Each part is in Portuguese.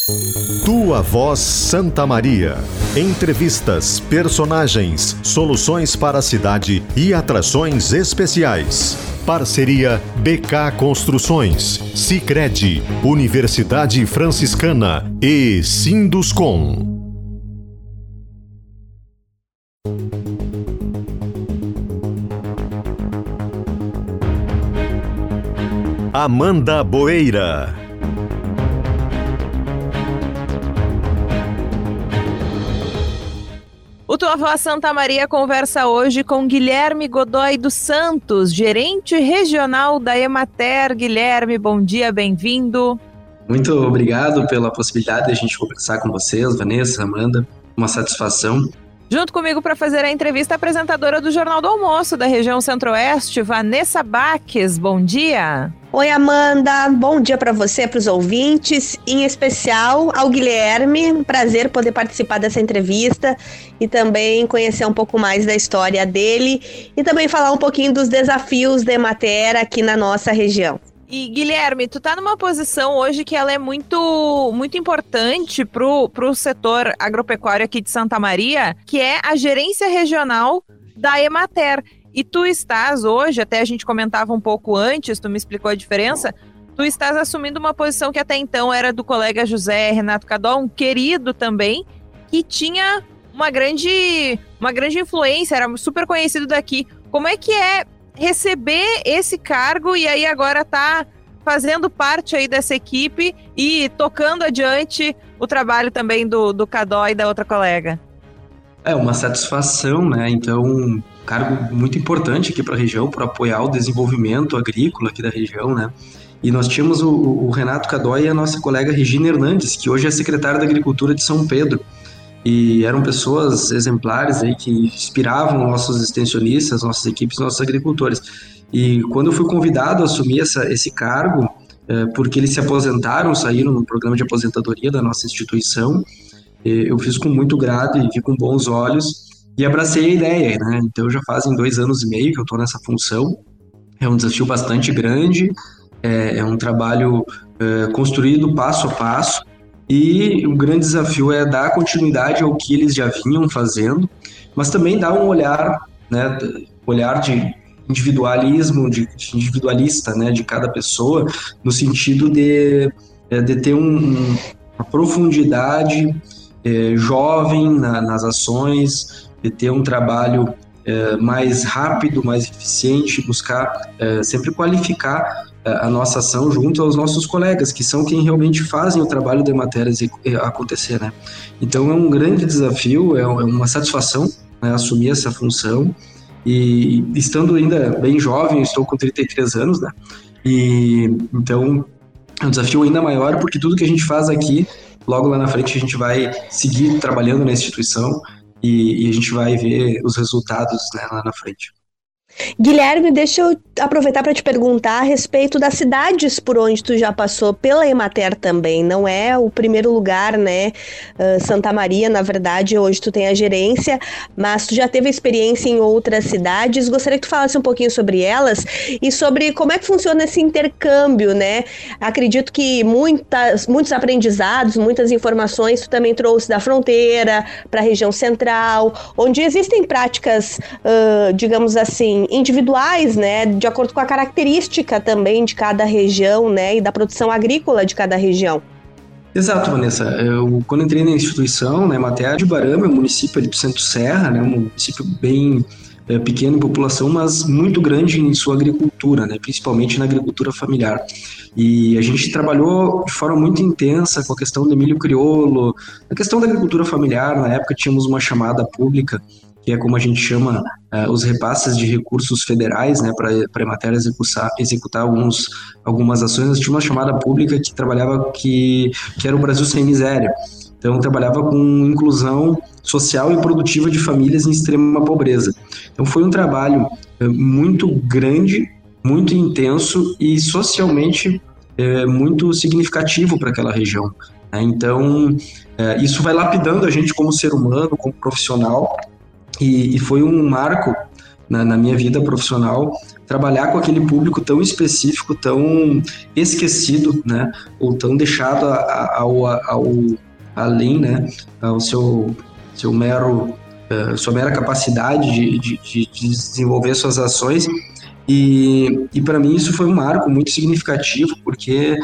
Tua Voz Santa Maria. Entrevistas, personagens, soluções para a cidade e atrações especiais. Parceria BK Construções, Sicredi, Universidade Franciscana e Sinduscom. Amanda Boeira. O Tua Voz Santa Maria conversa hoje com Guilherme Godoy dos Santos, gerente regional da Emater. Guilherme, bom dia, bem-vindo. Muito obrigado pela possibilidade de a gente conversar com vocês, Vanessa, Amanda, uma satisfação. Junto comigo para fazer a entrevista, a apresentadora do Jornal do Almoço da região Centro-Oeste, Vanessa Baques, bom dia. Oi, Amanda, bom dia para você, para os ouvintes, em especial ao Guilherme. Um prazer poder participar dessa entrevista e também conhecer um pouco mais da história dele e também falar um pouquinho dos desafios da Emater aqui na nossa região. E Guilherme, tu tá numa posição hoje que ela é muito importante pro setor agropecuário aqui de Santa Maria, que é a gerência regional da Emater. E tu estás hoje, até a gente comentava um pouco antes, tu me explicou a diferença, tu estás assumindo uma posição que até então era do colega José Renato Cadol, um querido também, que tinha uma grande influência, era super conhecido daqui. Como é que é receber esse cargo e aí agora tá fazendo parte aí dessa equipe e tocando adiante o trabalho também do Cadol e da outra colega? É uma satisfação, né? Então, cargo muito importante aqui para a região, para apoiar o desenvolvimento agrícola aqui da região, né? E nós tínhamos o Renato Cadol e a nossa colega Regina Hernandes, que hoje é secretária da Agricultura de São Pedro. E eram pessoas exemplares aí que inspiravam nossos extensionistas, nossas equipes, nossos agricultores. E quando eu fui convidado a assumir esse cargo, porque eles se aposentaram, saíram no programa de aposentadoria da nossa instituição, eu fiz com muito grado e vi com bons olhos e abracei a ideia, né? Então já fazem 2 anos e meio que eu estou nessa função. É um desafio bastante grande, é um trabalho construído passo a passo. E o grande desafio é dar continuidade ao que eles já vinham fazendo, mas também dar um olhar, né, olhar de individualismo, de individualista, né, de cada pessoa, no sentido de ter uma profundidade jovem nas ações, de ter um trabalho mais rápido, mais eficiente, buscar sempre qualificar a nossa ação junto aos nossos colegas, que são quem realmente fazem o trabalho da Emater acontecer, né? Então é um grande desafio, é uma satisfação, né, assumir essa função, e estando ainda bem jovem, estou com 33 anos, né? E então é um desafio ainda maior, porque tudo que a gente faz aqui, logo lá na frente a gente vai seguir trabalhando na instituição e a gente vai ver os resultados, né, lá na frente. Guilherme, deixa eu aproveitar para te perguntar a respeito das cidades por onde tu já passou pela Emater também. Não é o primeiro lugar, né? Santa Maria, na verdade, hoje tu tem a gerência, mas tu já teve experiência em outras cidades. Gostaria que tu falasse um pouquinho sobre elas e sobre como é que funciona esse intercâmbio, né? Acredito que muitos aprendizados, muitas informações tu também trouxe da fronteira para a região central, onde existem práticas, digamos assim, individuais, né, de acordo com a característica também de cada região, né, e da produção agrícola de cada região. Exato, Vanessa. Quando entrei na instituição, na Emater de Barama, um município ali do Centro-Serra, né, um município bem pequeno em população, mas muito grande em sua agricultura, né, principalmente na agricultura familiar. E a gente trabalhou de forma muito intensa com a questão do milho crioulo, a questão da agricultura familiar. Na época tínhamos uma chamada pública, que é como a gente chama os repasses de recursos federais, né, para a Emater executar algumas ações. Nós tínhamos uma chamada pública que trabalhava, que era o Brasil Sem Miséria. Então, trabalhava com inclusão social e produtiva de famílias em extrema pobreza. Então, foi um trabalho muito grande, muito intenso e socialmente muito significativo para aquela região. Então, isso vai lapidando a gente como ser humano, como profissional, e foi um marco na minha vida profissional, trabalhar com aquele público tão específico, tão esquecido, né, ou tão deixado além, né, ao sua mera capacidade de desenvolver suas ações. E para mim isso foi um marco muito significativo, porque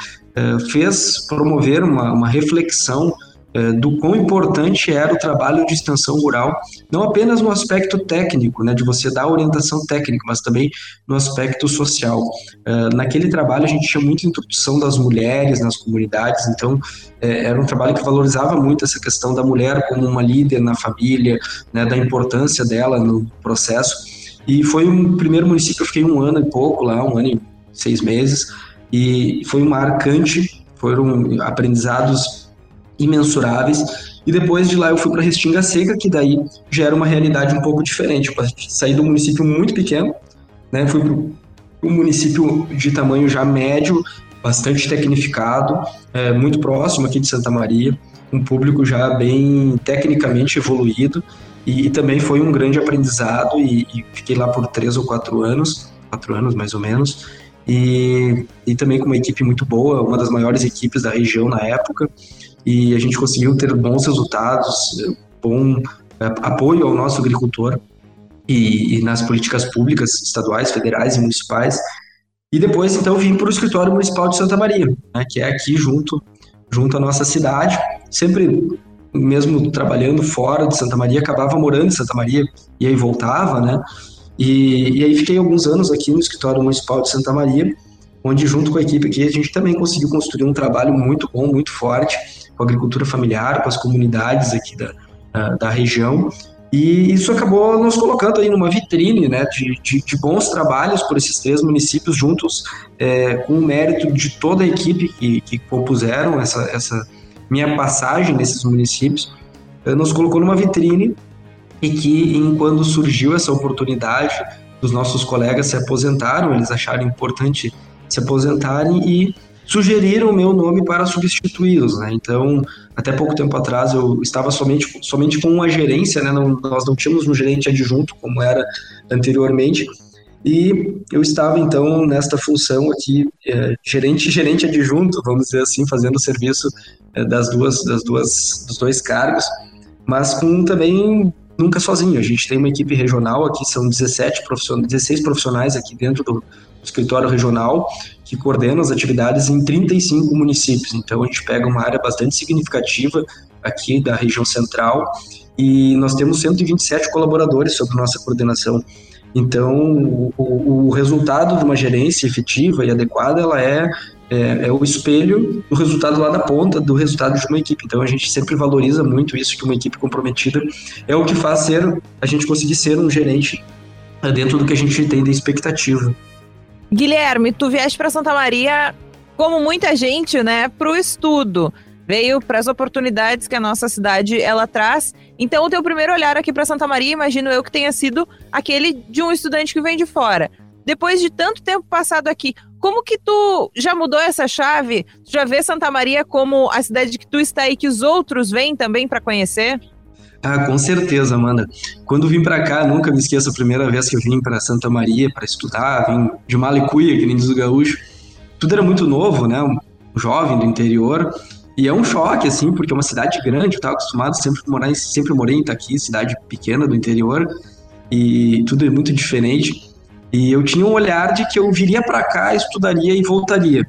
fez promover uma reflexão do quão importante era o trabalho de extensão rural, não apenas no aspecto técnico, né, de você dar orientação técnica, mas também no aspecto social. Naquele trabalho a gente tinha muita introdução das mulheres nas comunidades, então era um trabalho que valorizava muito essa questão da mulher como uma líder na família, né, da importância dela no processo. E foi um primeiro município, eu fiquei 1 ano e pouco lá, 1 ano e 6 meses, e foi marcante, foram aprendizados imensuráveis. E depois de lá eu fui para Restinga Seca, que daí já era uma realidade um pouco diferente. Eu saí de um município muito pequeno, né, fui para um município de tamanho já médio, bastante tecnificado, muito próximo aqui de Santa Maria, um público já bem tecnicamente evoluído, e também foi um grande aprendizado, e fiquei lá por 3 ou 4 anos, 4 anos mais ou menos, e também com uma equipe muito boa, uma das maiores equipes da região na época, e a gente conseguiu ter bons resultados, bom apoio ao nosso agricultor e nas políticas públicas estaduais, federais e municipais. E depois, então, vim para o Escritório Municipal de Santa Maria, né, que é aqui junto à nossa cidade. Sempre, mesmo trabalhando fora de Santa Maria, acabava morando em Santa Maria e aí voltava, né? E aí fiquei alguns anos aqui no Escritório Municipal de Santa Maria, onde junto com a equipe aqui a gente também conseguiu construir um trabalho muito bom, muito forte, com a agricultura familiar, com as comunidades aqui da região, e isso acabou nos colocando aí numa vitrine, né, de bons trabalhos por esses 3 municípios juntos, com o mérito de toda a equipe que compuseram essa minha passagem nesses municípios, nos colocou numa vitrine, e que quando surgiu essa oportunidade dos nossos colegas se aposentaram, eles acharam importante se aposentarem e sugeriram o meu nome para substituí-los, né? Então, até pouco tempo atrás eu estava somente com uma gerência, né? Nós não tínhamos um gerente adjunto como era anteriormente, e eu estava então nesta função aqui, gerente adjunto, vamos dizer assim, fazendo o serviço dos dois cargos, mas com também nunca sozinho. A gente tem uma equipe regional aqui, são 16 profissionais aqui dentro do escritório regional, que coordena as atividades em 35 municípios. Então a gente pega uma área bastante significativa aqui da região central, e nós temos 127 colaboradores sob nossa coordenação. Então o resultado de uma gerência efetiva e adequada, ela é o espelho do resultado lá da ponta, do resultado de uma equipe. Então a gente sempre valoriza muito isso, que uma equipe comprometida é o que faz a gente conseguir ser um gerente dentro do que a gente tem de expectativa. Guilherme, tu vieste para Santa Maria, como muita gente, né, para o estudo. Veio para as oportunidades que a nossa cidade ela traz. Então o teu primeiro olhar aqui para Santa Maria, imagino eu que tenha sido aquele de um estudante que vem de fora. Depois de tanto tempo passado aqui, como que tu já mudou essa chave? Tu já vê Santa Maria como a cidade que tu está aí, que os outros vêm também para conhecer? Ah, com certeza, Amanda. Quando vim para cá, nunca me esqueço a primeira vez que eu vim para Santa Maria para estudar, vim de Malicuia, que nem diz o gaúcho. Tudo era muito novo, né? Um jovem do interior. E é um choque, assim, porque é uma cidade grande. Eu estava acostumado sempre morei em Itaqui, cidade pequena do interior, e tudo é muito diferente. E eu tinha um olhar de que eu viria para cá, estudaria e voltaria,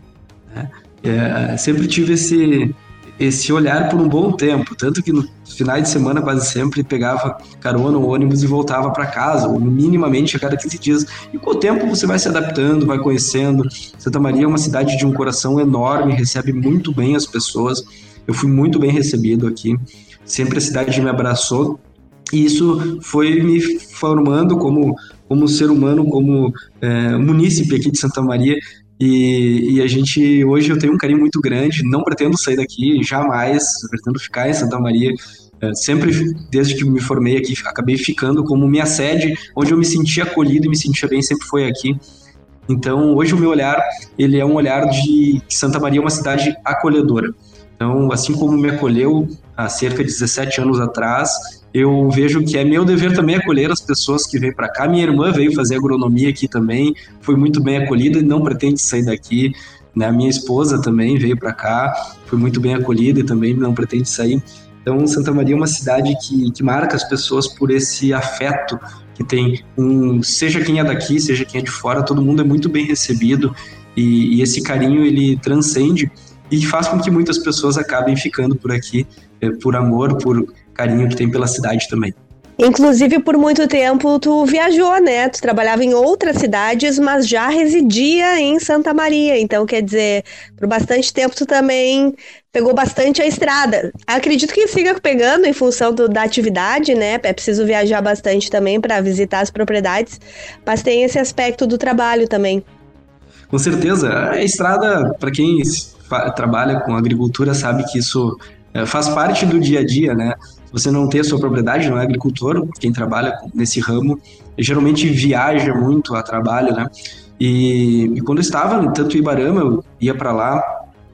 né? Sempre tive esse olhar por um bom tempo, tanto que nos finais de semana quase sempre pegava carona ou ônibus e voltava para casa, ou minimamente a cada 15 dias. E com o tempo você vai se adaptando, vai conhecendo. Santa Maria é uma cidade de um coração enorme, recebe muito bem as pessoas. Eu fui muito bem recebido aqui, sempre a cidade me abraçou, e isso foi me formando como ser humano, como munícipe aqui de Santa Maria. E a gente, hoje eu tenho um carinho muito grande, não pretendo sair daqui, jamais, pretendo ficar em Santa Maria, sempre, desde que me formei aqui, acabei ficando como minha sede, onde eu me sentia acolhido e me sentia bem, sempre foi aqui. Então, hoje o meu olhar, ele é um olhar de que Santa Maria é uma cidade acolhedora. Então, assim como me acolheu há cerca de 17 anos atrás, eu vejo que é meu dever também acolher as pessoas que vêm para cá. Minha irmã veio fazer agronomia aqui também, foi muito bem acolhida e não pretende sair daqui, né? Minha esposa também veio para cá, foi muito bem acolhida e também não pretende sair. Então, Santa Maria é uma cidade que marca as pessoas por esse afeto que tem, seja quem é daqui, seja quem é de fora, todo mundo é muito bem recebido e esse carinho, ele transcende e faz com que muitas pessoas acabem ficando por aqui, por amor, por carinho que tem pela cidade também. Inclusive, por muito tempo, tu viajou, né? Tu trabalhava em outras cidades, mas já residia em Santa Maria. Então, quer dizer, por bastante tempo tu também pegou bastante a estrada. Acredito que siga pegando em função da atividade, né? É preciso viajar bastante também para visitar as propriedades, mas tem esse aspecto do trabalho também. Com certeza. A estrada, para quem trabalha com agricultura, sabe que isso faz parte do dia a dia, né? Se você não tem a sua propriedade, não é agricultor, quem trabalha nesse ramo, geralmente viaja muito a trabalho, né? E quando eu estava tanto em Ibarama, eu ia para lá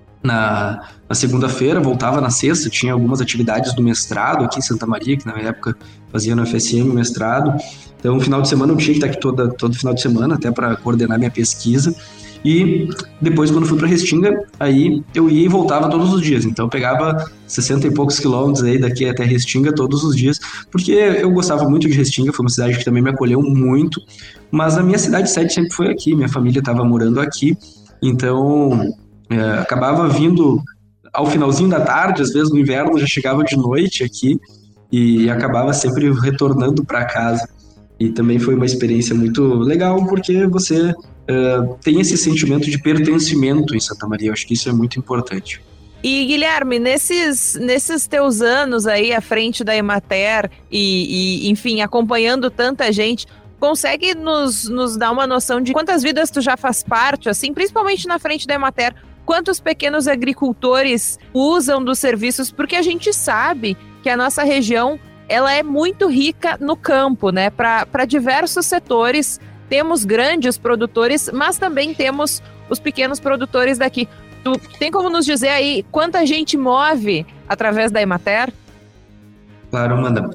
na segunda-feira, voltava na sexta, tinha algumas atividades do mestrado aqui em Santa Maria, que na época fazia no FSM o mestrado. Então, no final de semana eu tinha que estar aqui todo final de semana, até para coordenar minha pesquisa. E depois, quando fui para Restinga, aí eu ia e voltava todos os dias. Então eu pegava 60 e poucos quilômetros aí daqui até Restinga todos os dias, porque eu gostava muito de Restinga, foi uma cidade que também me acolheu muito, mas a minha cidade sede sempre foi aqui, minha família estava morando aqui, então acabava vindo ao finalzinho da tarde, às vezes no inverno já chegava de noite aqui e acabava sempre retornando para casa. E também foi uma experiência muito legal, porque você tem esse sentimento de pertencimento em Santa Maria. Eu acho que isso é muito importante. E, Guilherme, nesses teus anos aí à frente da Emater e enfim, acompanhando tanta gente, consegue nos dar uma noção de quantas vidas tu já faz parte, assim, principalmente na frente da Emater? Quantos pequenos agricultores usam dos serviços? Porque a gente sabe que a nossa região ela é muito rica no campo, né? Para diversos setores, temos grandes produtores, mas também temos os pequenos produtores daqui. Tu tem como nos dizer aí quanta gente move através da Emater? Claro, Amanda.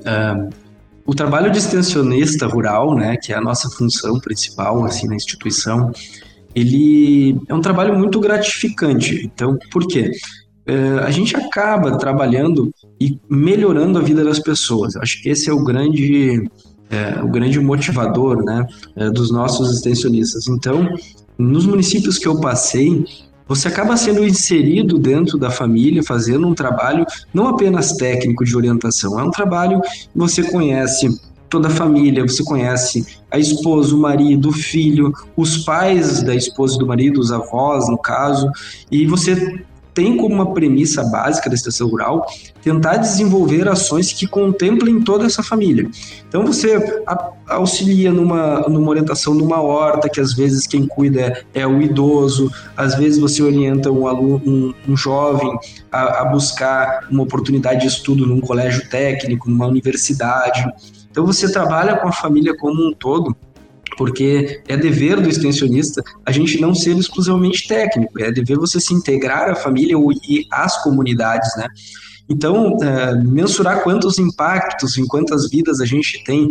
O trabalho de extensionista rural, né, que é a nossa função principal assim, na instituição, ele é um trabalho muito gratificante. Então, por quê? A gente acaba trabalhando e melhorando a vida das pessoas. Acho que esse é o grande motivador, né, dos nossos extensionistas. Então, nos municípios que eu passei, você acaba sendo inserido dentro da família, fazendo um trabalho não apenas técnico de orientação, é um trabalho que você conhece toda a família, você conhece a esposa, o marido, o filho, os pais da esposa e do marido, os avós, no caso, e você tem como uma premissa básica da extensão rural tentar desenvolver ações que contemplem toda essa família. Então você auxilia numa orientação numa horta, que às vezes quem cuida é o idoso, às vezes você orienta um aluno, um jovem a buscar uma oportunidade de estudo num colégio técnico, numa universidade. Então você trabalha com a família como um todo, porque é dever do extensionista a gente não ser exclusivamente técnico, é dever você se integrar à família e às comunidades, né? Então, mensurar quantos impactos em quantas vidas a gente tem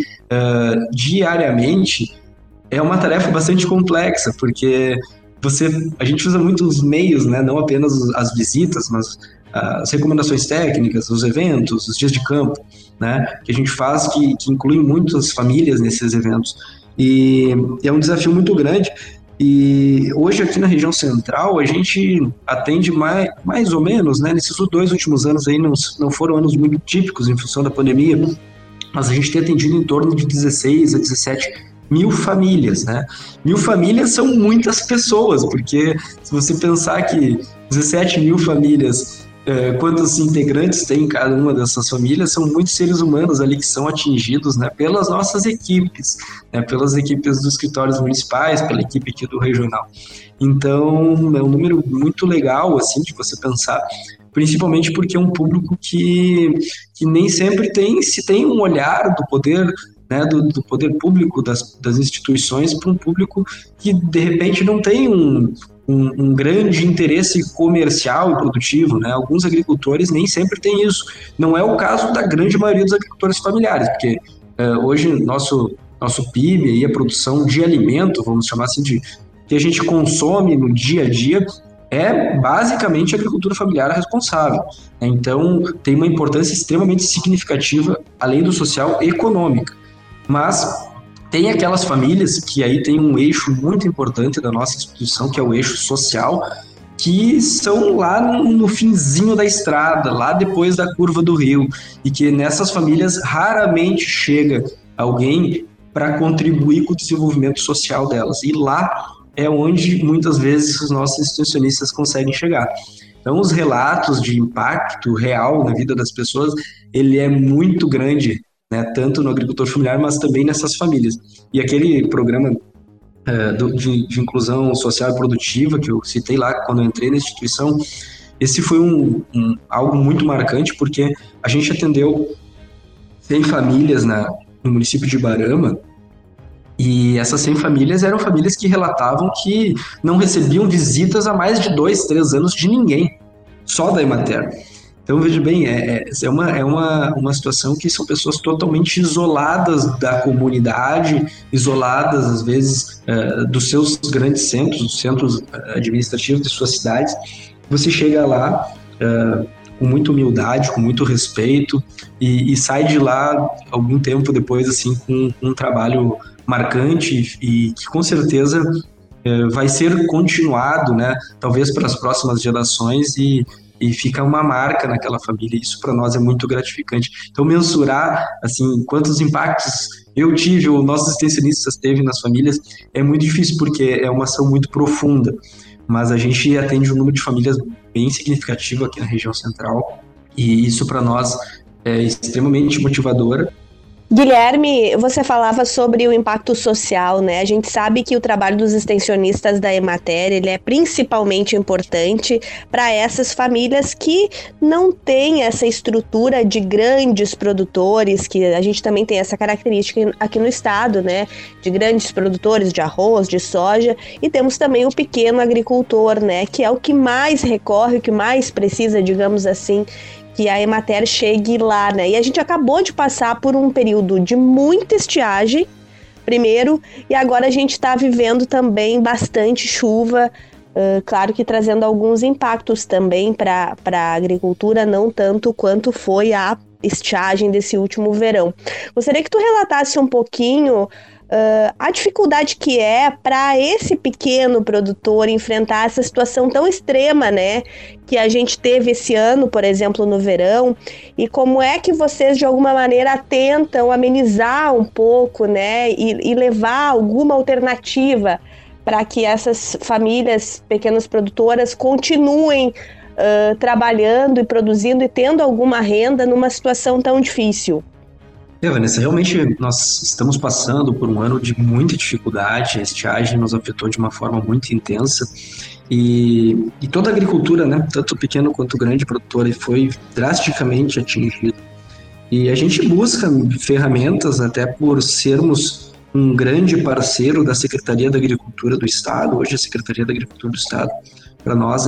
diariamente é uma tarefa bastante complexa, porque a gente usa muito os meios, né? Não apenas as visitas, mas as recomendações técnicas, os eventos, os dias de campo, né? Que a gente faz, que incluem muitas famílias nesses eventos. E é um desafio muito grande. E hoje aqui na região central a gente atende mais ou menos, né? Nesses 2 últimos anos aí não foram anos muito típicos em função da pandemia, mas a gente tem atendido em torno de 16 a 17 mil famílias, né? 1000 famílias são muitas pessoas, porque se você pensar que 17 mil famílias, quantos integrantes tem em cada uma dessas famílias, são muitos seres humanos ali que são atingidos, né, pelas nossas equipes, né, pelas equipes dos escritórios municipais, pela equipe aqui do regional. Então, é um número muito legal, assim, de você pensar, principalmente porque é um público que nem sempre tem um olhar do poder, né, do poder público das instituições para um público que, de repente, não tem um um grande interesse comercial e produtivo, né? Alguns agricultores nem sempre têm isso. Não é o caso da grande maioria dos agricultores familiares, porque hoje nosso PIB e a produção de alimento, vamos chamar assim, que a gente consome no dia a dia, é basicamente a agricultura familiar responsável. Então, tem uma importância extremamente significativa, além do social, econômica. Mas tem aquelas famílias que aí tem um eixo muito importante da nossa instituição, que é o eixo social, que são lá no finzinho da estrada, lá depois da curva do rio, e que nessas famílias raramente chega alguém para contribuir com o desenvolvimento social delas. E lá é onde muitas vezes os nossos extensionistas conseguem chegar. Então, os relatos de impacto real na vida das pessoas, ele é muito grande, né, tanto no agricultor familiar, mas também nessas famílias. E aquele programa de inclusão social e produtiva que eu citei lá quando eu entrei na instituição, esse foi algo muito marcante, porque a gente atendeu 100 famílias no município de Ibarama. E essas 100 famílias eram famílias que relatavam que não recebiam visitas há mais de 2, 3 anos de ninguém, só da Emater. Então, veja bem, é uma situação que são pessoas totalmente isoladas da comunidade, isoladas, às vezes, dos seus grandes centros, dos centros administrativos de suas cidades. Você chega lá com muita humildade, com muito respeito, e sai de lá algum tempo depois, assim, com um trabalho marcante e que com certeza vai ser continuado, né, talvez para as próximas gerações, e fica uma marca naquela família. Isso para nós é muito gratificante. Então, mensurar assim quantos impactos eu tive ou nossos extensionistas teve nas famílias é muito difícil, porque é uma ação muito profunda, mas a gente atende um número de famílias bem significativo aqui na região central, e isso para nós é extremamente motivador. Guilherme, você falava sobre o impacto social, né? A gente sabe que o trabalho dos extensionistas da Emater, ele é principalmente importante para essas famílias que não têm essa estrutura de grandes produtores, que a gente também tem essa característica aqui no estado, né? De grandes produtores de arroz, de soja, e temos também o pequeno agricultor, né? Que é o que mais recorre, o que mais precisa, digamos assim, que a Emater chegue lá, né? E a gente acabou de passar por um período de muita estiagem, primeiro, e agora a gente está vivendo também bastante chuva, claro que trazendo alguns impactos também para a agricultura, não tanto quanto foi a estiagem desse último verão. Gostaria que tu relatasse um pouquinho a dificuldade que é para esse pequeno produtor enfrentar essa situação tão extrema, né, que a gente teve esse ano, por exemplo, no verão, e como é que vocês de alguma maneira tentam amenizar um pouco, né, e levar alguma alternativa para que essas famílias pequenas produtoras continuem trabalhando e produzindo e tendo alguma renda numa situação tão difícil. Vanessa, realmente nós estamos passando por um ano de muita dificuldade. A estiagem nos afetou de uma forma muito intensa, e toda a agricultura, né, tanto pequeno quanto grande produtora, foi drasticamente atingida. E a gente busca ferramentas, até por sermos um grande parceiro da Secretaria da Agricultura do Estado. Hoje a Secretaria da Agricultura do Estado, para nós,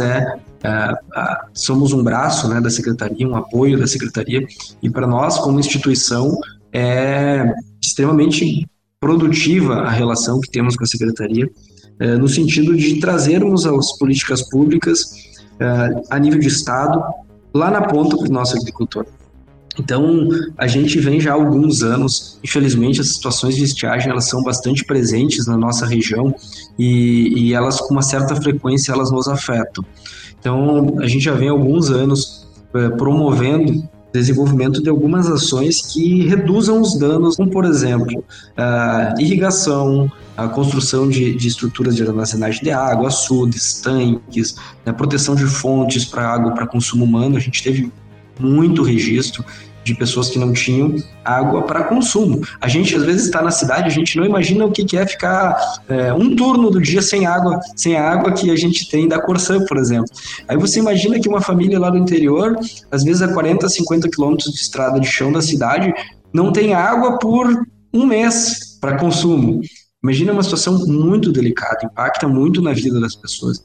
somos um braço, né, da Secretaria, um apoio da Secretaria, e para nós, como instituição, é extremamente produtiva a relação que temos com a Secretaria, no sentido de trazermos as políticas públicas a nível de Estado, lá na ponta para o nosso agricultor. Então, a gente vem já há alguns anos, infelizmente, as situações de estiagem, elas são bastante presentes na nossa região, e elas, com uma certa frequência, elas nos afetam. Então, a gente já vem há alguns anos promovendo desenvolvimento de algumas ações que reduzam os danos, como, por exemplo, a irrigação, a construção de estruturas de armazenagem de água, açudes, tanques, a proteção de fontes para água para consumo humano. A gente teve muito registro de pessoas que não tinham água para consumo. A gente, às vezes, está na cidade, a gente não imagina o que é ficar um turno do dia sem a água que a gente tem da Corsã, por exemplo. Aí você imagina que uma família lá do interior, às vezes a 40, 50 quilômetros de estrada de chão da cidade, não tem água por um mês para consumo. Imagina uma situação muito delicada, impacta muito na vida das pessoas.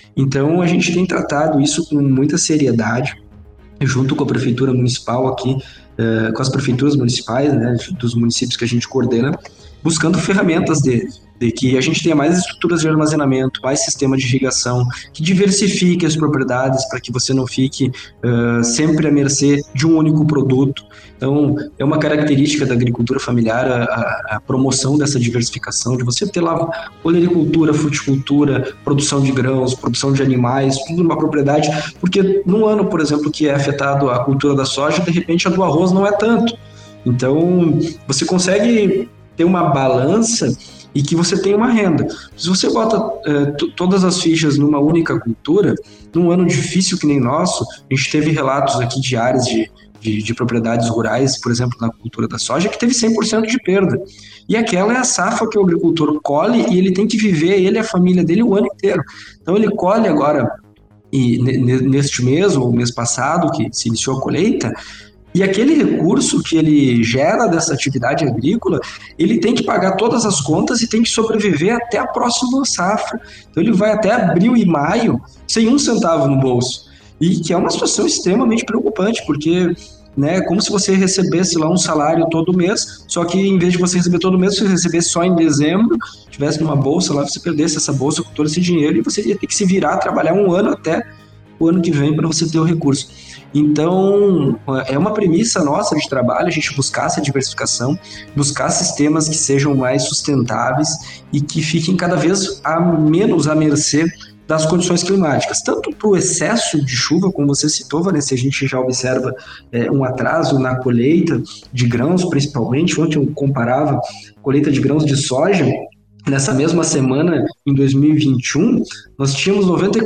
Então, a gente tem tratado isso com muita seriedade, junto com a Prefeitura Municipal aqui, com as prefeituras municipais, né, dos municípios que a gente coordena, buscando ferramentas de que a gente tenha mais estruturas de armazenamento, mais sistema de irrigação, que diversifique as propriedades para que você não fique sempre à mercê de um único produto. Então, é uma característica da agricultura familiar a promoção dessa diversificação, de você ter lá olericultura, fruticultura, produção de grãos, produção de animais, tudo numa propriedade, porque num ano, por exemplo, que é afetado a cultura da soja, de repente a do arroz não é tanto. Então, você consegue ter uma balança e que você tem uma renda. Se você bota todas as fichas numa única cultura, num ano difícil que nem nosso, a gente teve relatos aqui de áreas de propriedades rurais, por exemplo, na cultura da soja, que teve 100% de perda. E aquela é a safra que o agricultor colhe e ele tem que viver, ele e a família dele, o ano inteiro. Então ele colhe agora, e neste mês, ou mês passado, que se iniciou a colheita, e aquele recurso que ele gera dessa atividade agrícola, ele tem que pagar todas as contas e tem que sobreviver até a próxima safra. Então ele vai até abril e maio sem um centavo no bolso. E que é uma situação extremamente preocupante, porque né, como se você recebesse lá um salário todo mês, só que em vez de você receber todo mês, você recebesse só em dezembro, tivesse numa bolsa lá, você perdesse essa bolsa com todo esse dinheiro e você ia ter que se virar, trabalhar um ano até o ano que vem para você ter o recurso. Então, é uma premissa nossa de trabalho a gente buscar essa diversificação, buscar sistemas que sejam mais sustentáveis e que fiquem cada vez menos à mercê das condições climáticas, tanto para o excesso de chuva, como você citou, Vanessa, a gente já observa um atraso na colheita de grãos, principalmente. Ontem eu comparava a colheita de grãos de soja. Nessa mesma semana, em 2021, nós tínhamos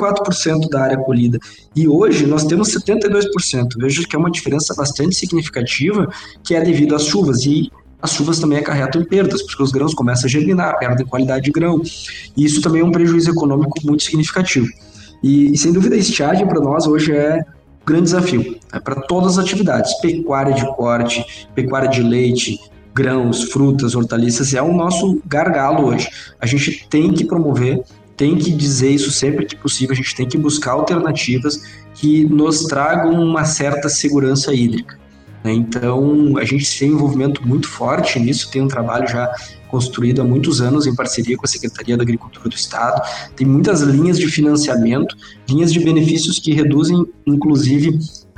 94% da área colhida e hoje nós temos 72%. Vejo que é uma diferença bastante significativa, que é devido às chuvas, e as chuvas também acarretam perdas, porque os grãos começam a germinar, perdem qualidade de grão, e isso também é um prejuízo econômico muito significativo. E sem dúvida, a estiagem para nós hoje é um grande desafio, para todas as atividades, pecuária de corte, pecuária de leite, grãos, frutas, hortaliças, é o nosso gargalo hoje. A gente tem que promover, tem que dizer isso sempre que possível, a gente tem que buscar alternativas que nos tragam uma certa segurança hídrica. Então, a gente tem um envolvimento muito forte nisso, tem um trabalho já construído há muitos anos em parceria com a Secretaria da Agricultura do Estado, tem muitas linhas de financiamento, linhas de benefícios que reduzem, inclusive,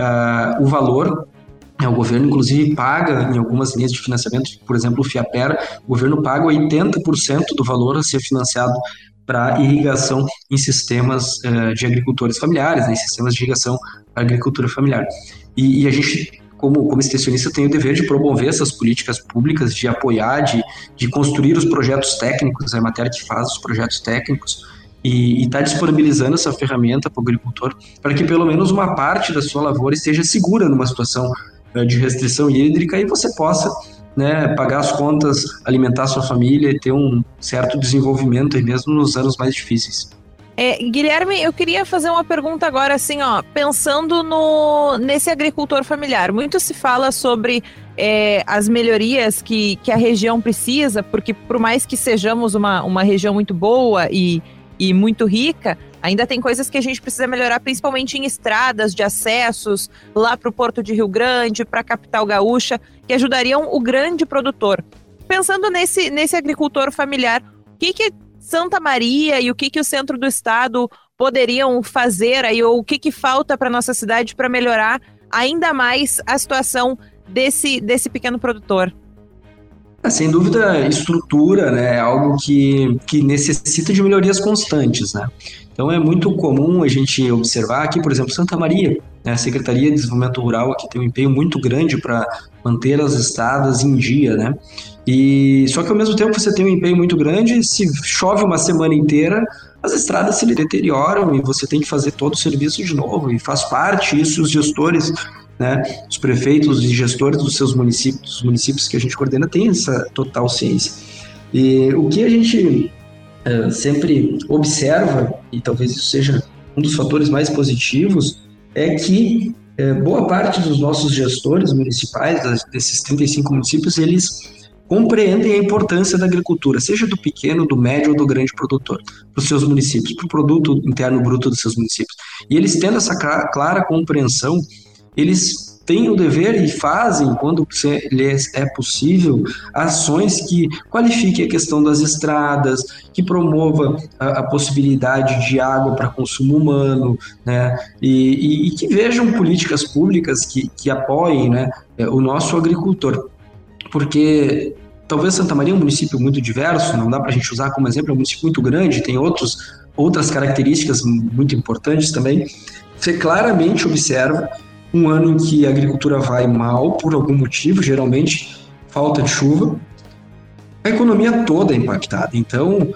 o valor. O governo, inclusive, paga em algumas linhas de financiamento, por exemplo, o FIAPER, o governo paga 80% do valor a ser financiado para irrigação em sistemas de agricultores familiares, em sistemas de irrigação para agricultura familiar. E a gente, como extensionista, tem o dever de promover essas políticas públicas, de apoiar, de construir os projetos técnicos, a matéria que faz os projetos técnicos, e está disponibilizando essa ferramenta para o agricultor, para que pelo menos uma parte da sua lavoura esteja segura numa situação de restrição hídrica e você possa, né, pagar as contas, alimentar sua família e ter um certo desenvolvimento aí mesmo nos anos mais difíceis. Guilherme, eu queria fazer uma pergunta agora, assim, pensando nesse agricultor familiar. Muito se fala sobre as melhorias que a região precisa, porque por mais que sejamos uma região muito boa e muito rica, ainda tem coisas que a gente precisa melhorar, principalmente em estradas de acessos lá para o Porto de Rio Grande, para a capital gaúcha, que ajudariam o grande produtor. Pensando nesse agricultor familiar, o que Santa Maria e o que o centro do estado poderiam fazer aí, ou o que falta para a nossa cidade para melhorar ainda mais a situação desse pequeno produtor? Sem dúvida, estrutura, né, é algo que necessita de melhorias constantes, né? Então é muito comum a gente observar aqui, por exemplo, Santa Maria, né, a Secretaria de Desenvolvimento Rural aqui tem um empenho muito grande para manter as estradas em dia, né? E só que ao mesmo tempo você tem um empenho muito grande, se chove uma semana inteira, as estradas se deterioram e você tem que fazer todo o serviço de novo, e faz parte isso os gestores, né, os prefeitos e gestores dos seus municípios, os municípios que a gente coordena, têm essa total ciência. E o que a gente sempre observa, e talvez isso seja um dos fatores mais positivos, é que boa parte dos nossos gestores municipais, desses 35 municípios, eles compreendem a importância da agricultura, seja do pequeno, do médio ou do grande produtor, para os seus municípios, para o produto interno bruto dos seus municípios. E eles tendo essa clara compreensão, eles têm o dever e fazem, quando lhes é possível, ações que qualifiquem a questão das estradas, que promova a possibilidade de água para consumo humano, né? E que vejam políticas públicas que apoiem, né, o nosso agricultor. Porque talvez Santa Maria é um município muito diverso, não dá para a gente usar como exemplo, é um município muito grande, tem outras características muito importantes também. Você claramente observa um ano em que a agricultura vai mal por algum motivo, geralmente falta de chuva, a economia toda é impactada. Então,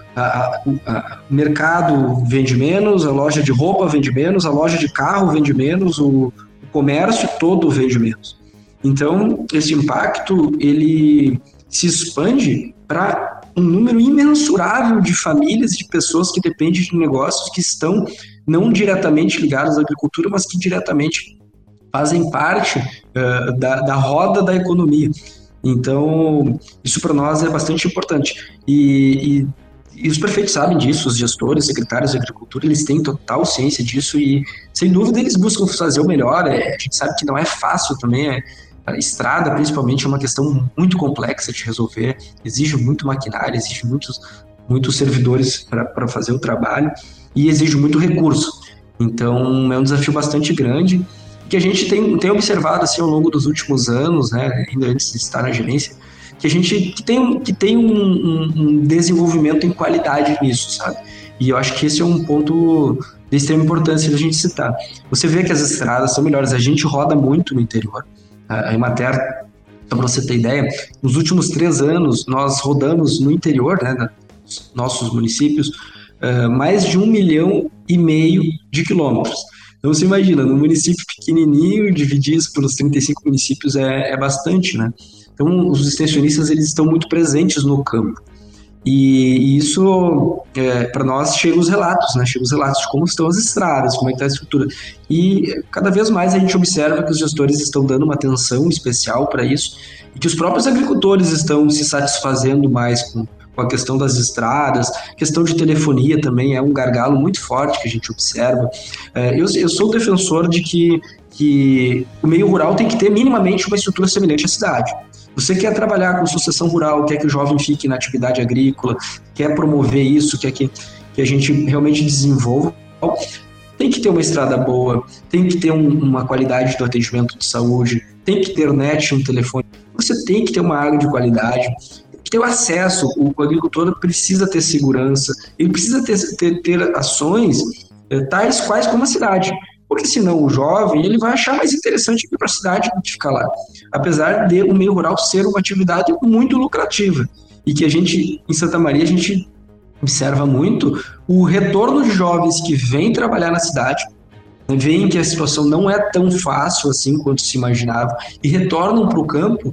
o mercado vende menos, a loja de roupa vende menos, a loja de carro vende menos, o comércio todo vende menos. Então, esse impacto, ele se expande para um número imensurável de famílias, de pessoas que dependem de negócios que estão não diretamente ligados à agricultura, mas que diretamente fazem parte da roda da economia. Então, isso para nós é bastante importante. E os prefeitos sabem disso, os gestores, secretários de agricultura, eles têm total ciência disso e, sem dúvida, eles buscam fazer o melhor. A gente sabe que não é fácil também, a estrada, principalmente, é uma questão muito complexa de resolver, exige muito maquinário, exige muitos servidores para fazer o trabalho e exige muito recurso. Então, é um desafio bastante grande que a gente tem observado assim, ao longo dos últimos anos, né, ainda antes de estar na gerência, que a gente tem um desenvolvimento em qualidade nisso, sabe? E eu acho que esse é um ponto de extrema importância da gente citar. Você vê que as estradas são melhores, a gente roda muito no interior. A Emater, para você ter ideia, nos últimos 3 anos, nós rodamos no interior, né, nos nossos municípios, mais de 1,5 milhão de quilômetros. Então, você imagina, num município pequenininho, dividir isso pelos 35 municípios é bastante, né? Então, os extensionistas, eles estão muito presentes no campo. E isso, para nós, chega os relatos, né? Chega os relatos de como estão as estradas, como é que está a estrutura. E cada vez mais a gente observa que os gestores estão dando uma atenção especial para isso e que os próprios agricultores estão se satisfazendo mais com a questão das estradas, questão de telefonia também é um gargalo muito forte que a gente observa. Eu sou defensor de que o meio rural tem que ter minimamente uma estrutura semelhante à cidade. Você quer trabalhar com sucessão rural, quer que o jovem fique na atividade agrícola, quer promover isso, quer que a gente realmente desenvolva, tem que ter uma estrada boa, tem que ter uma qualidade do atendimento de saúde, tem que ter net, um telefone, você tem que ter uma água de qualidade, tem que ter o acesso, o agricultor precisa ter segurança, ele precisa ter ações tais quais como a cidade. Porque senão o jovem ele vai achar mais interessante ir para a cidade do que ficar lá. Apesar de o meio rural ser uma atividade muito lucrativa. E que a gente, em Santa Maria, a gente observa muito o retorno de jovens que vêm trabalhar na cidade, veem que a situação não é tão fácil assim quanto se imaginava, e retornam para o campo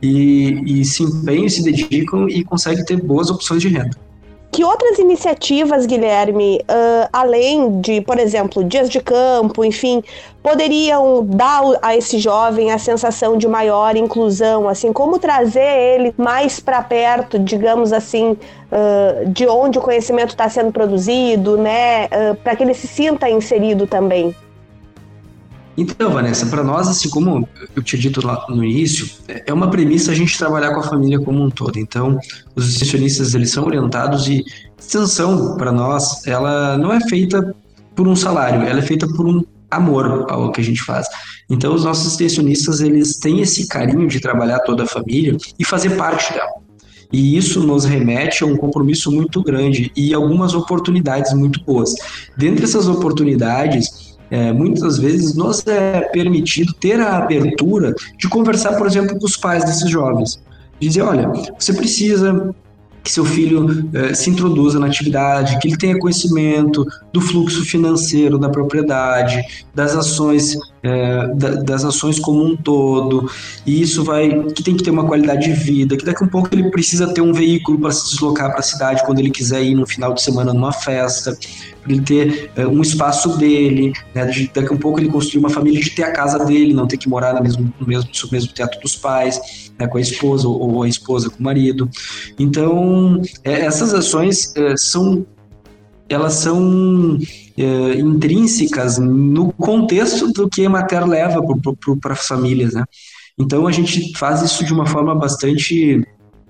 e se empenham, se dedicam e conseguem ter boas opções de renda. Que outras iniciativas, Guilherme, além de, por exemplo, dias de campo, enfim, poderiam dar a esse jovem a sensação de maior inclusão, assim, como trazer ele mais para perto, digamos assim, de onde o conhecimento está sendo produzido, né, para que ele se sinta inserido também? Então, Vanessa, para nós, assim como eu tinha dito lá no início, é uma premissa a gente trabalhar com a família como um todo. Então, os extensionistas, eles são orientados e extensão, para nós, ela não é feita por um salário, ela é feita por um amor ao que a gente faz. Então, os nossos extensionistas, eles têm esse carinho de trabalhar toda a família e fazer parte dela. E isso nos remete a um compromisso muito grande e algumas oportunidades muito boas. Dentre essas oportunidades, muitas vezes nos é permitido ter a abertura de conversar, por exemplo, com os pais desses jovens. Dizer, olha, você precisa que seu filho se introduza na atividade, que ele tenha conhecimento do fluxo financeiro da propriedade, das ações das ações como um todo, e isso que tem que ter uma qualidade de vida, que daqui a um pouco ele precisa ter um veículo para se deslocar para a cidade quando ele quiser ir no final de semana numa festa, para ele ter um espaço dele, né? Daqui a um pouco ele construir uma família, de ter a casa dele, não ter que morar no mesmo teto dos pais, né, com a esposa, ou a esposa com o marido. Então, essas ações elas são intrínsecas no contexto do que a Emater leva para as famílias, né? Então a gente faz isso de uma forma bastante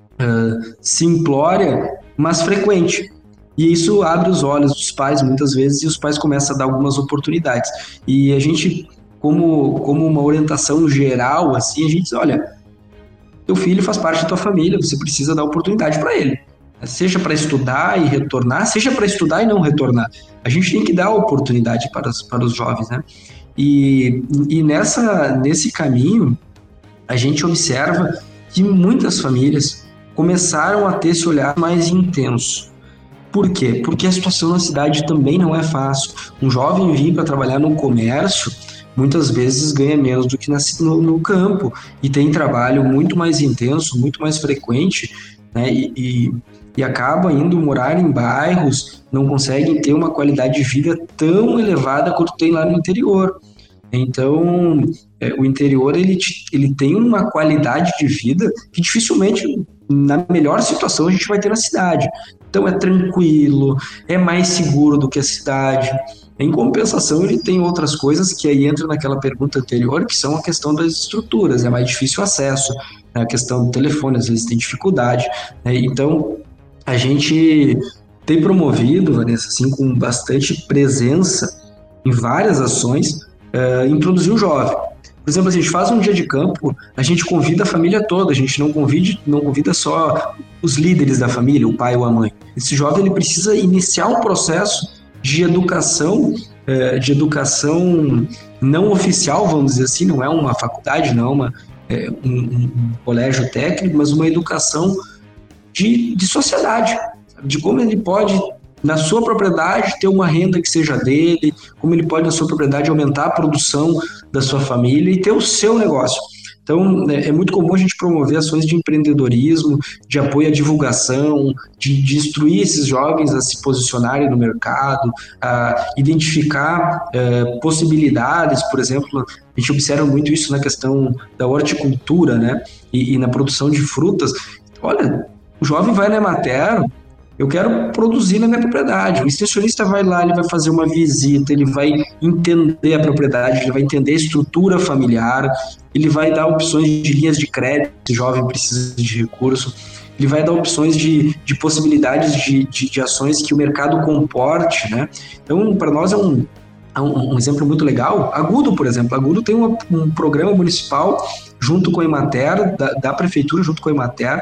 simplória, mas frequente. E isso abre os olhos dos pais muitas vezes, e os pais começam a dar algumas oportunidades. E a gente, como uma orientação geral, assim, a gente diz, olha, teu filho faz parte da tua família, você precisa dar oportunidade para ele. Seja para estudar e retornar, seja para estudar e não retornar. A gente tem que dar oportunidade para os jovens, né? E nesse caminho, a gente observa que muitas famílias começaram a ter esse olhar mais intenso. Por quê? Porque a situação na cidade também não é fácil. Um jovem vir para trabalhar no comércio, muitas vezes ganha menos do que no campo, e tem trabalho muito mais intenso, muito mais frequente, né? E acaba indo morar em bairros, não conseguem ter uma qualidade de vida tão elevada quanto tem lá no interior. Então, o interior ele tem uma qualidade de vida que dificilmente, na melhor situação, a gente vai ter na cidade. Então, é tranquilo, é mais seguro do que a cidade. Em compensação, ele tem outras coisas que aí entra naquela pergunta anterior, que são a questão das estruturas, é mais difícil o acesso, né? A questão do telefone, às vezes tem dificuldade, né? Então, a gente tem promovido, Vanessa, assim, com bastante presença em várias ações, introduzir o jovem. Por exemplo, a gente faz um dia de campo, a gente convida a família toda, a gente não convida só os líderes da família, o pai ou a mãe. Esse jovem ele precisa iniciar um processo de educação não oficial, vamos dizer assim, não é uma faculdade, não é um colégio técnico, mas uma educação de sociedade, de como ele pode, na sua propriedade, ter uma renda que seja dele, como ele pode, na sua propriedade, aumentar a produção da sua família e ter o seu negócio. Então, é muito comum a gente promover ações de empreendedorismo, de apoio à divulgação, de instruir esses jovens a se posicionarem no mercado, a identificar possibilidades. Por exemplo, a gente observa muito isso na questão da horticultura, né? E na produção de frutas. Olha, o jovem vai na Emater, eu quero produzir na minha propriedade. O extensionista vai lá, ele vai fazer uma visita, ele vai entender a propriedade, ele vai entender a estrutura familiar, ele vai dar opções de linhas de crédito, se o jovem precisa de recurso, ele vai dar opções de possibilidades de ações que o mercado comporte, né? Então, para nós é um exemplo muito legal. Agudo, por exemplo, Agudo tem um programa municipal junto com a Emater, da prefeitura junto com a Emater,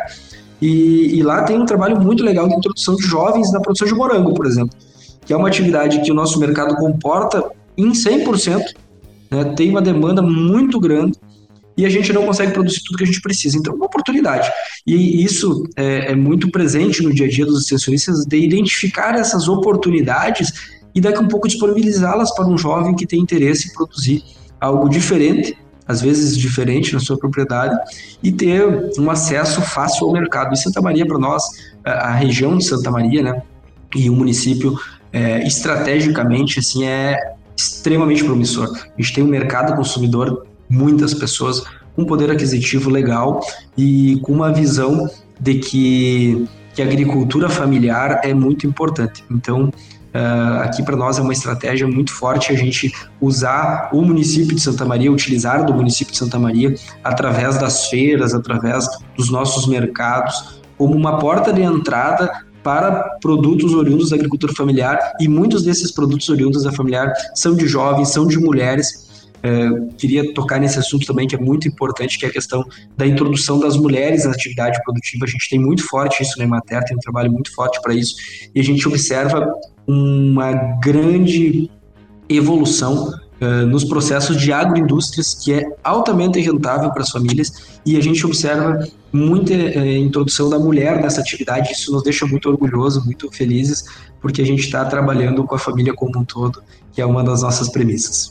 e lá tem um trabalho muito legal de introdução de jovens na produção de morango, por exemplo, que é uma atividade que o nosso mercado comporta em 100%, né? Tem uma demanda muito grande e a gente não consegue produzir tudo que a gente precisa. Então, é uma oportunidade. E isso é muito presente no dia a dia dos extensionistas, de identificar essas oportunidades e daqui a um pouco disponibilizá-las para um jovem que tem interesse em produzir algo diferente, às vezes diferente na sua propriedade, e ter um acesso fácil ao mercado. E Santa Maria, para nós, a região de Santa Maria, né, e o município, estrategicamente, assim, é extremamente promissor. A gente tem um mercado consumidor, muitas pessoas com poder aquisitivo legal e com uma visão de que a agricultura familiar é muito importante. Então, aqui para nós é uma estratégia muito forte a gente usar o município de Santa Maria, utilizar do município de Santa Maria através das feiras, através dos nossos mercados, como uma porta de entrada para produtos oriundos da agricultura familiar, e muitos desses produtos oriundos da familiar são de jovens, são de mulheres. Queria tocar nesse assunto também, que é muito importante, que é a questão da introdução das mulheres na atividade produtiva. A gente tem muito forte isso na Emater, tem um trabalho muito forte para isso, e a gente observa uma grande evolução nos processos de agroindústrias, que é altamente rentável para as famílias, e a gente observa muita introdução da mulher nessa atividade. Isso nos deixa muito orgulhosos, muito felizes, porque a gente está trabalhando com a família como um todo, que é uma das nossas premissas.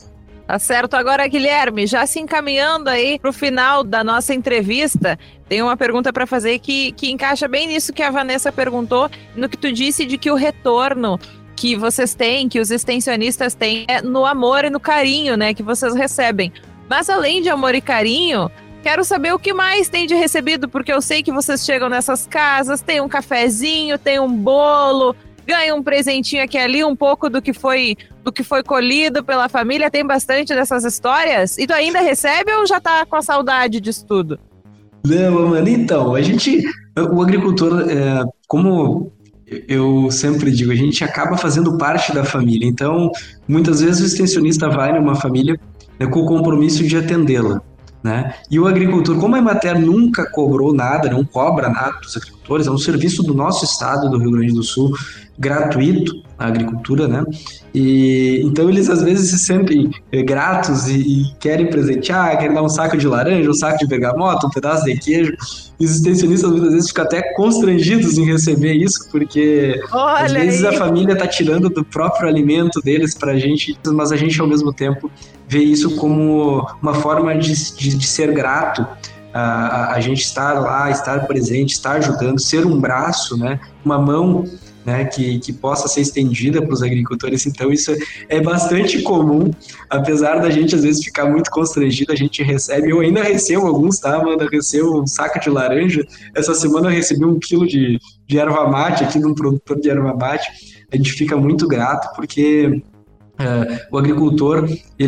Tá certo. Agora, Guilherme, já se encaminhando aí pro final da nossa entrevista, tem uma pergunta para fazer que encaixa bem nisso que a Vanessa perguntou, no que tu disse de que o retorno que vocês têm, que os extensionistas têm, é no amor e no carinho, né, que vocês recebem. Mas além de amor e carinho, quero saber o que mais tem de recebido, porque eu sei que vocês chegam nessas casas, tem um cafezinho, tem um bolo, ganha um presentinho aqui e ali, um pouco do que foi colhido pela família. Tem bastante dessas histórias? E tu ainda recebe ou já tá com a saudade disso tudo? Não, mano, então, o agricultor, como eu sempre digo, a gente acaba fazendo parte da família. Então, muitas vezes o extensionista vai numa família com o compromisso de atendê-la, né? E o agricultor, como a Emater nunca cobrou nada, não cobra nada dos agricultores, é um serviço do nosso estado, do Rio Grande do Sul, gratuito, a agricultura, né? E então eles às vezes se sentem gratos e querem presentear, querem dar um saco de laranja, um saco de bergamota, um pedaço de queijo. E os extensionistas muitas vezes ficam até constrangidos em receber isso, porque às vezes a família está tirando do próprio alimento deles para a gente, mas a gente ao mesmo tempo vê isso como uma forma de ser grato. A gente estar lá, estar presente, estar ajudando, ser um braço, né? Uma mão, né, que possa ser estendida para os agricultores. Então isso é bastante comum, apesar da gente às vezes ficar muito constrangido, a gente recebe, eu ainda recebo alguns, tá, Amanda? Eu recebo um saco de laranja, essa semana eu recebi 1 quilo de erva mate aqui de um produtor de erva mate. A gente fica muito grato porque o agricultor,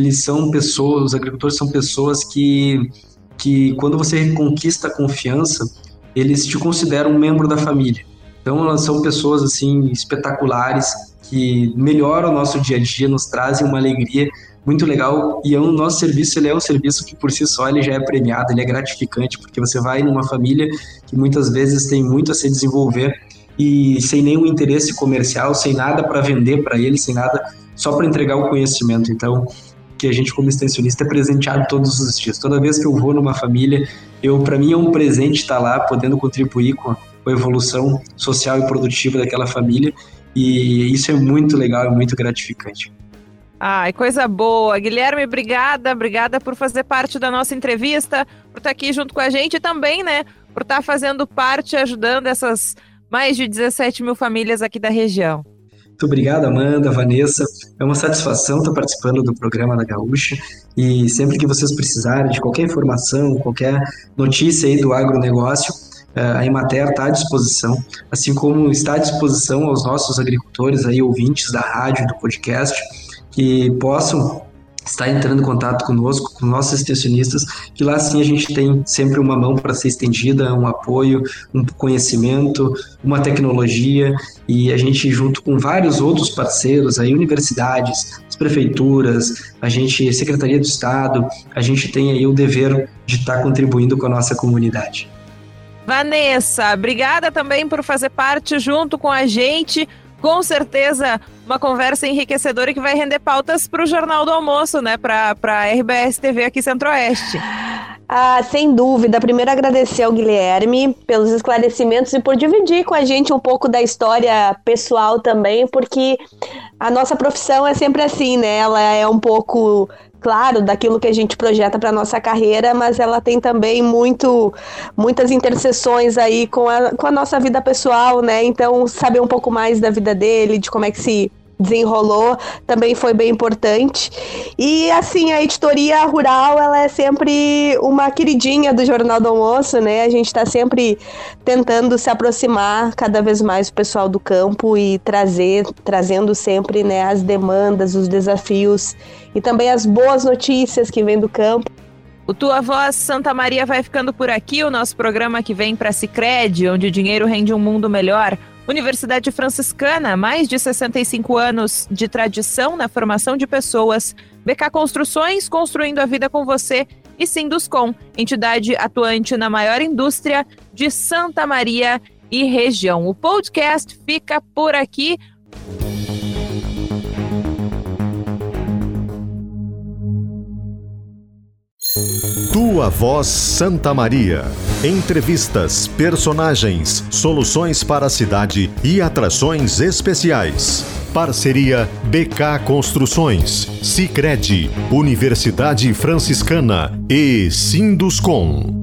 os agricultores são pessoas que quando você conquista a confiança, eles te consideram um membro da família. Então elas são pessoas assim espetaculares, que melhoram o nosso dia a dia, nos trazem uma alegria muito legal, e o nosso serviço, ele é um serviço que por si só ele já é premiado, ele é gratificante, porque você vai numa família que muitas vezes tem muito a se desenvolver e sem nenhum interesse comercial, sem nada para vender para eles, sem nada, só para entregar o conhecimento. Então, que a gente como extensionista é presenteado todos os dias. Toda vez que eu vou numa família, para mim é um presente estar lá, podendo contribuir com a evolução social e produtiva daquela família, e isso é muito legal, é muito gratificante. Ai, coisa boa. Guilherme, obrigada por fazer parte da nossa entrevista, por estar aqui junto com a gente e também, né, por estar fazendo parte, ajudando essas mais de 17 mil famílias aqui da região. Muito obrigado, Amanda, Vanessa. É uma satisfação estar participando do programa da Gaúcha, e sempre que vocês precisarem de qualquer informação, qualquer notícia aí do agronegócio, a Emater está à disposição, assim como está à disposição aos nossos agricultores aí, ouvintes da rádio, do podcast, que possam estar entrando em contato conosco, com nossos extensionistas, que lá sim a gente tem sempre uma mão para ser estendida, um apoio, um conhecimento, uma tecnologia, e a gente junto com vários outros parceiros, aí, universidades, as prefeituras, a gente, Secretaria do Estado, a gente tem aí o dever de estar contribuindo com a nossa comunidade. Vanessa, obrigada também por fazer parte junto com a gente. Com certeza, uma conversa enriquecedora que vai render pautas para o Jornal do Almoço, né? Para a RBS TV aqui Centro-Oeste. Ah, sem dúvida. Primeiro agradecer ao Guilherme pelos esclarecimentos e por dividir com a gente um pouco da história pessoal também, porque a nossa profissão é sempre assim, né? Ela é um pouco, claro, daquilo que a gente projeta para nossa carreira, mas ela tem também muitas interseções aí com a nossa vida pessoal, né? Então, saber um pouco mais da vida dele, de como é que se desenrolou, também foi bem importante. E assim, a editoria rural, ela é sempre uma queridinha do Jornal do Almoço, né? A gente está sempre tentando se aproximar cada vez mais do pessoal do campo e trazendo sempre, né, as demandas, os desafios e também as boas notícias que vêm do campo. O Tua Voz Santa Maria vai ficando por aqui, o nosso programa que vem para Sicredi, onde o dinheiro rende um mundo melhor. Universidade Franciscana, mais de 65 anos de tradição na formação de pessoas. BK Construções, construindo a vida com você. E Sinduscom, entidade atuante na maior indústria de Santa Maria e região. O podcast fica por aqui. Tua Voz Santa Maria. Entrevistas, personagens, soluções para a cidade e atrações especiais. Parceria BK Construções, Sicredi, Universidade Franciscana e Sinduscom.